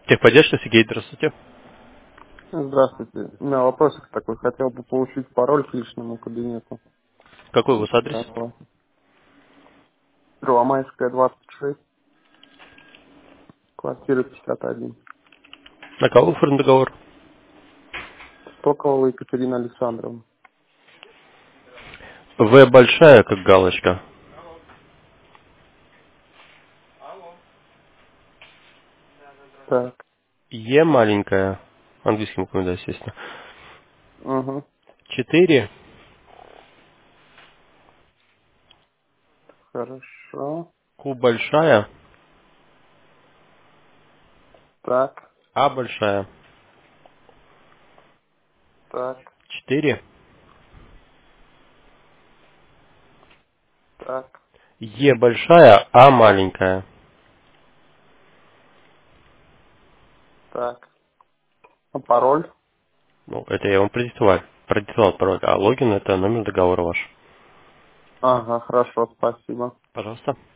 Техподдержка, Сергей, здравствуйте. Здравствуйте. У меня вопросик такой. Хотел бы получить пароль к личному кабинету. Какой у вас адрес? Как вас? Первомайская, 26, квартира 51. На кого оформлен договор? Стоколова Екатерина Александровна. В большая, как галочка. Так. Е маленькая. Английским буквами, да, естественно. Угу. 4. Хорошо. Q большая. Так. А большая. Так. 4. Так. Е большая, А маленькая. Так. А пароль? Ну, это я вам продиктовал пароль. А логин это номер договора ваш. Ага, хорошо, спасибо. Пожалуйста.